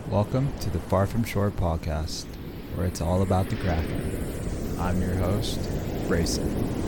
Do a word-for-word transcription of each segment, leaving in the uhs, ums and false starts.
Welcome to the Far From Shore podcast, where it's all about the Kraken. I'm your host, Brayson.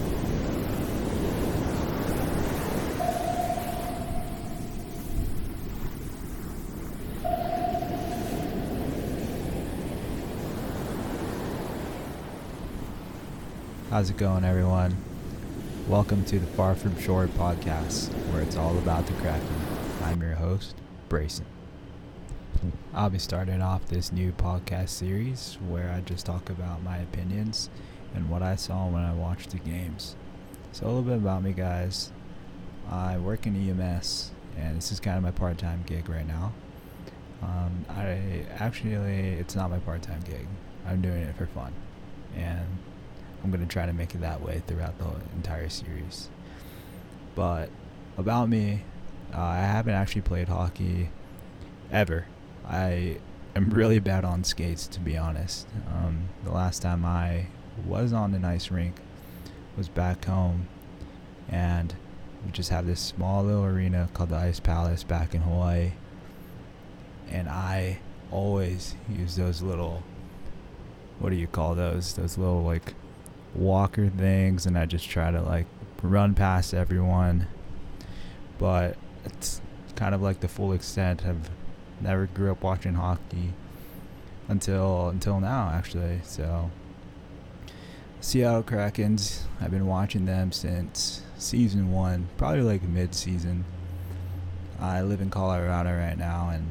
How's it going, everyone? Welcome to the Far From Shore podcast, where it's all about the Kraken. I'm your host, Brayson. I'll be starting off this new podcast series where I just talk about my opinions and what I saw when I watched the games. So a little bit about me, guys. I work in E M S, and this is kind of my part-time gig right now. Um, I actually, it's not my part-time gig. I'm doing it for fun, and I'm going to try to make it that way throughout the whole entire series. But about me, uh, I haven't actually played hockey ever. I am really bad on skates, to be honest. Um, the last time I was on an ice rink was back home, and we just have this small little arena called the Ice Palace back in Hawaii, and I always use those little, what do you call those, those little like walker things, and I just try to like run past everyone, but it's kind of like the full extent of never grew up watching hockey until until now, actually. So Seattle Krakens, I've been watching them since season one, probably like mid-season. I live in Colorado right now, and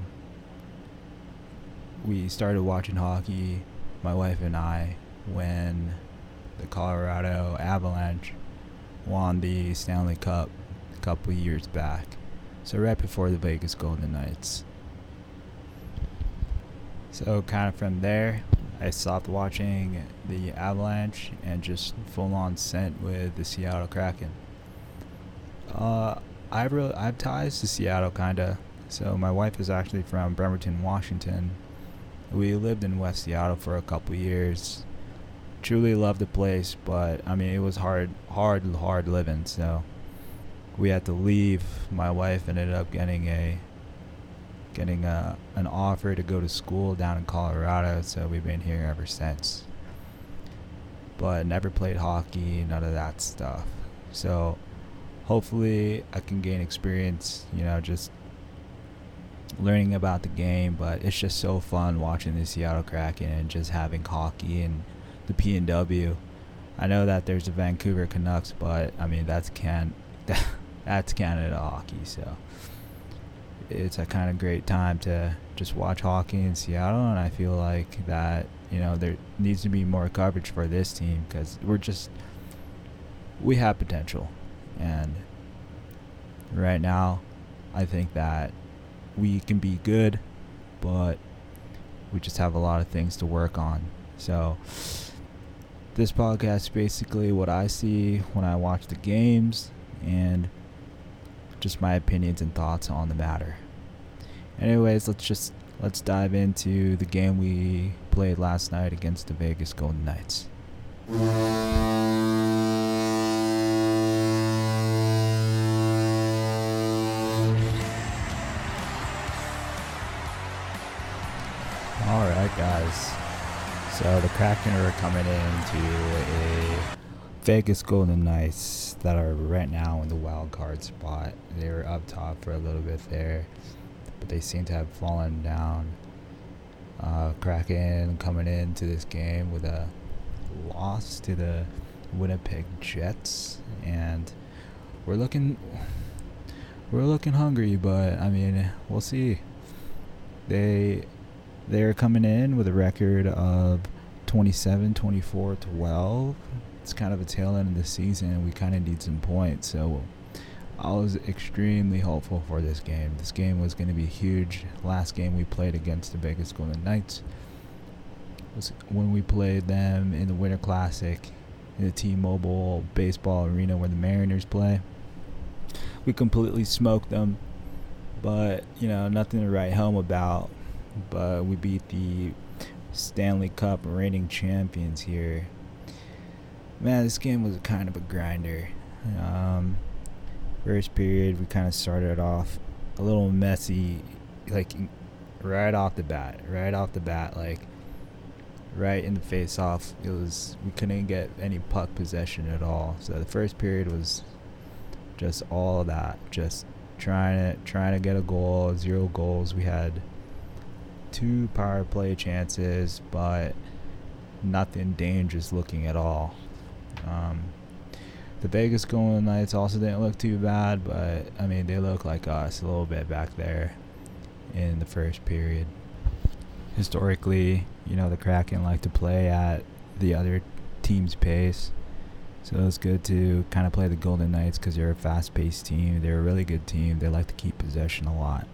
we started watching hockey, my wife and I, when the Colorado Avalanche won the Stanley Cup a couple years back. So right before the Vegas Golden Knights. So kind of from there, I stopped watching the Avalanche and just full-on sent with the Seattle Kraken. Uh, I really I have ties to Seattle, kinda. So my wife is actually from Bremerton, Washington. We lived in West Seattle for a couple years. Truly loved the place, but I mean it was hard, hard, hard living. So we had to leave. My wife ended up getting a getting a, an offer to go to school down in Colorado, so we've been here ever since. But never played hockey, none of that stuff. So hopefully I can gain experience, you know, just learning about the game. But it's just so fun watching the Seattle Kraken and just having hockey and the P N W. I know that there's the Vancouver Canucks, but I mean that's can that's Canada hockey, so it's a kind of great time to just watch hockey in Seattle. And I feel like that, you know, there needs to be more coverage for this team, because we're just we have potential, and right now I think that we can be good, but we just have a lot of things to work on. So this podcast is basically what I see when I watch the games and just my opinions and thoughts on the matter. Anyways, let's just let's dive into the game we played last night against the Vegas Golden Knights. Alright, guys. So the Kraken are coming into a Vegas Golden Knights that are right now in the wild card spot. They were up top for a little bit there, but they seem to have fallen down. Uh, Kraken coming into this game with a loss to the Winnipeg Jets, and we're looking we're looking hungry, but I mean we'll see. They they're coming in with a record of twenty-seven, twenty-four, twelve. It's kind of a tail end of the season, and we kind of need some points. So I was extremely hopeful for this game. This game was going to be huge. Last game we played against the Vegas Golden Knights was when we played them in the Winter Classic in the T-Mobile baseball arena where the Mariners play. We completely smoked them, but you know, nothing to write home about. But we beat the Stanley Cup reigning champions here. Man, this game was kind of a grinder. Um, first period, we kind of started off a little messy, like right off the bat, right off the bat, like right in the face off. It was we couldn't get any puck possession at all. So the first period was just all of that, just trying to trying to get a goal. Zero goals. We had two power play chances, but nothing dangerous looking at all. Um, the Vegas Golden Knights also didn't look too bad, but I mean they look like us a little bit back there in the first period. Historically, you know, the Kraken like to play at the other team's pace, so it's good to kind of play the Golden Knights because they're a fast-paced team. They're a really good team. They like to keep possession a lot.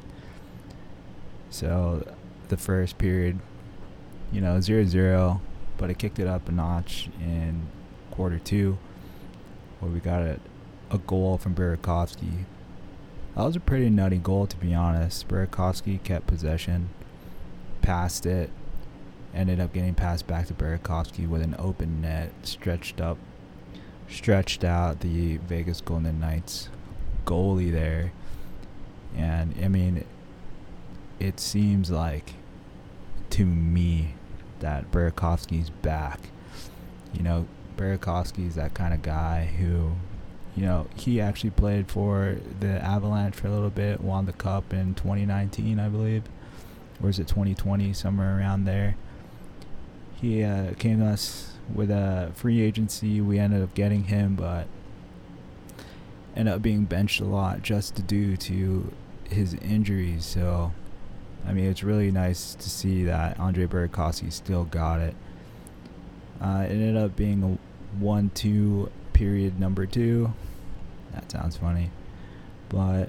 So the first period, you know, zero zero, but it kicked it up a notch in quarter two, where we got a, a goal from Burakovsky. That was a pretty nutty goal, to be honest. Burakovsky kept possession, passed it, ended up getting passed back to Burakovsky with an open net, stretched up, stretched out the Vegas Golden Knights goalie there. And, I mean, it seems like, to me, that Burakovsky's back. You know, Burakovsky's that kind of guy who, you know, he actually played for the Avalanche for a little bit, won the Cup in twenty nineteen, I believe. Or is it twenty twenty, somewhere around there. He uh, came to us with a free agency. We ended up getting him, but ended up being benched a lot just due to his injuries. So, I mean, it's really nice to see that Andre Burakovsky still got it. Uh, it ended up being a one two period number two. That sounds funny. But,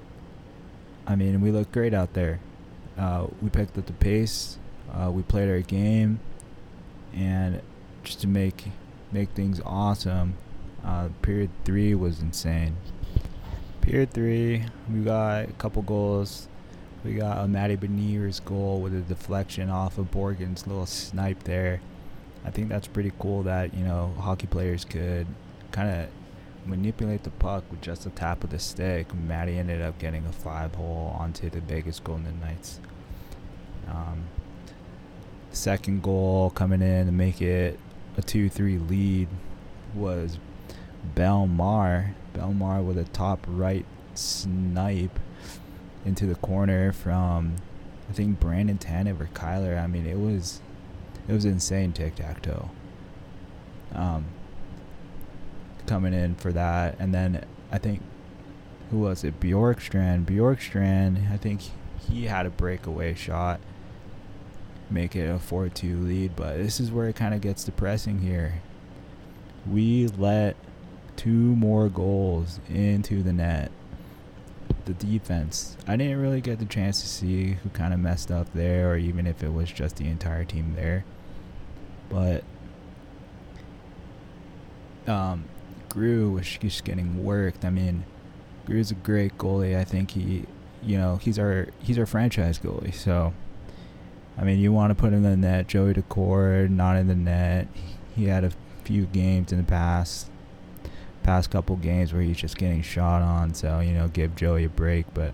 I mean, we looked great out there. Uh, we picked up the pace. Uh, we played our game. And just to make make things awesome, uh, period three was insane. Period three, we got a couple goals. We got a Matty Beniers goal with a deflection off of Borgen's little snipe there. I think that's pretty cool that, you know, hockey players could kind of manipulate the puck with just a tap of the stick. Matty ended up getting a five hole onto the Vegas Golden Knights. Um, second goal coming in to make it a two three lead was Belmar. Belmar with a top right snipe into the corner from, I think, Brandon Tanev or Kyler. I mean, it was it was insane tic-tac-toe. Um, coming in for that. And then I think, who was it? Bjorkstrand. Bjorkstrand, I think he had a breakaway shot, make it a four two lead. But this is where it kind of gets depressing here. We let two more goals into the net. The defense, I didn't really get the chance to see who kind of messed up there, or even if it was just the entire team there. But um, Grew was just getting worked. I mean, Grew's a great goalie. I think he, you know, he's our he's our franchise goalie. So, I mean, you want to put him in the net. Joey Daccord not in the net. He had a few games in the past. past couple games where he's just getting shot on, so, you know, give Joey a break. But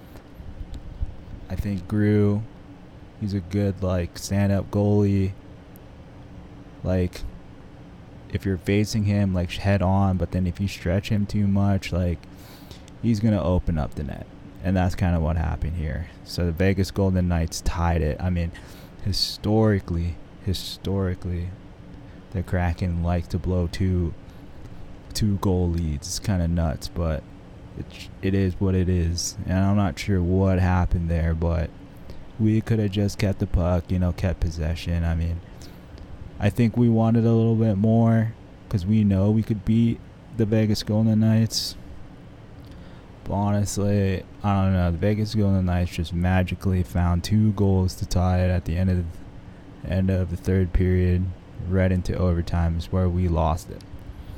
I think Grew, he's a good, like, stand-up goalie. Like, if you're facing him, like, head on, but then if you stretch him too much, like, he's going to open up the net. And that's kind of what happened here. So the Vegas Golden Knights tied it. I mean, historically, historically, the Kraken like to blow two two goal leads. It's kind of nuts, but it, it is what it is. And I'm not sure what happened there, but we could have just kept the puck, you know, kept possession. I mean, I think we wanted a little bit more because we know we could beat the Vegas Golden Knights. But honestly, I don't know. The Vegas Golden Knights just magically found two goals to tie it at the end of the end of the third period, right into overtime is where we lost it.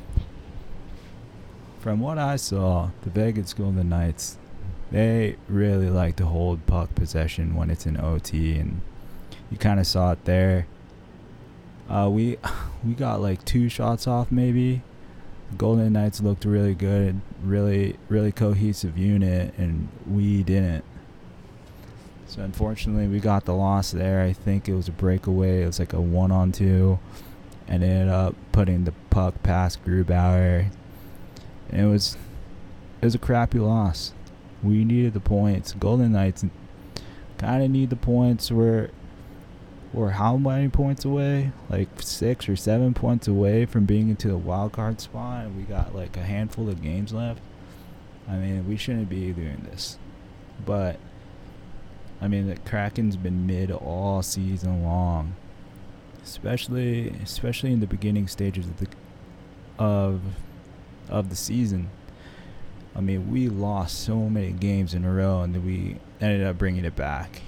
From what I saw, the Vegas Golden Knights, they really like to hold puck possession when it's in O T, and you kind of saw it there. Uh, we we got like two shots off maybe. The Golden Knights looked really good, really really cohesive unit, and we didn't. So unfortunately, we got the loss there. I think it was a breakaway. It was like a one on two, and it ended up putting the puck past Grubauer. And it was it was a crappy loss. We needed the points. Golden Knights kind of need the points. We're we're how many points away? Like six or seven points away from being into the wild card spot, and we got like a handful of games left. I mean, we shouldn't be doing this, but I mean, the Kraken's been mid all season long, especially especially in the beginning stages of the of of the season. I mean, we lost so many games in a row, and then we ended up bringing it back.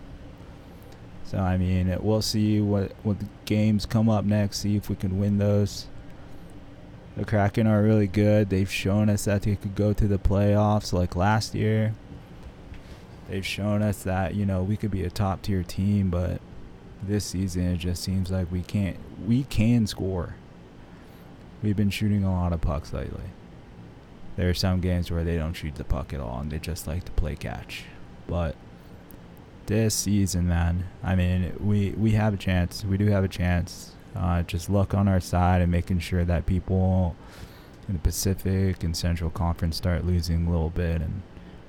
So I mean, we'll see what what the games come up next. See if we can win those. The Kraken are really good. They've shown us that they could go to the playoffs like last year. They've shown us that, you know, we could be a top tier team, but this season it just seems like we can't we can score. We've been shooting a lot of pucks lately. There are some games where they don't shoot the puck at all and they just like to play catch. But this season, man, I mean, we, we have a chance. We do have a chance. Uh, just luck on our side and making sure that people in the Pacific and Central Conference start losing a little bit, and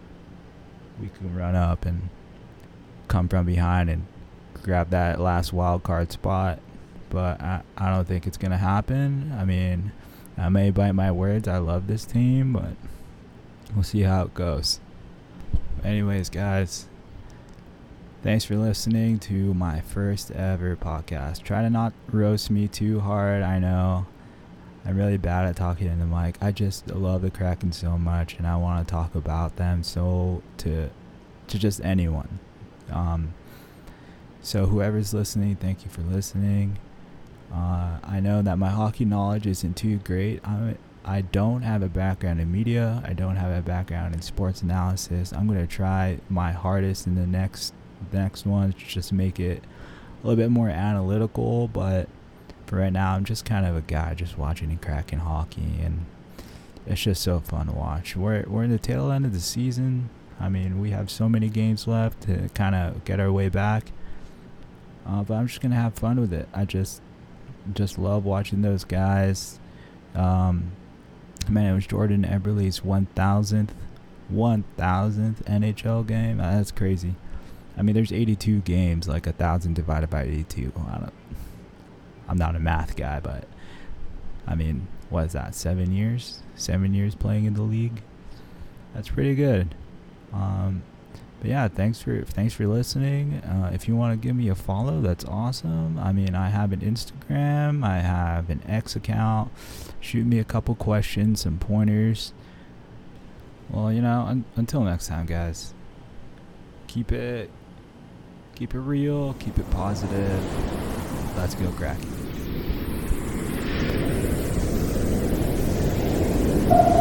we can run up and come from behind and grab that last wild card spot. But I, I don't think it's going to happen. I mean, I may bite my words. I love this team, but we'll see how it goes. Anyways, guys, thanks for listening to my first ever podcast. Try to not roast me too hard. I know I'm really bad at talking in the mic. I just love the Kraken so much, and I want to talk about them so to to just anyone. Um, so whoever's listening, thank you for listening. Uh, I know that my hockey knowledge isn't too great. I I don't have a background in media. I don't have a background in sports analysis. I'm going to try my hardest in the next the next one to just make it a little bit more analytical, but for right now, I'm just kind of a guy just watching and Kraken hockey, and it's just so fun to watch. We're we're in the tail end of the season. I mean, we have so many games left to kind of get our way back, uh, but I'm just gonna have fun with it. I just just love watching those guys. Um, man, it was Jordan Eberle's one thousandth N H L game. Uh, that's crazy. I mean, there's eighty-two games, like a thousand divided by eighty-two. I don't. I'm not a math guy, but I mean, what is that? Seven years? Seven years playing in the league. That's pretty good. Um, but yeah, thanks for thanks for listening. Uh, if you want to give me a follow, that's awesome. I mean, I have an Instagram, I have an X account. Shoot me a couple questions, some pointers. Well, you know, un- until next time, guys. Keep it, keep it real, keep it positive. Let's go Kraken.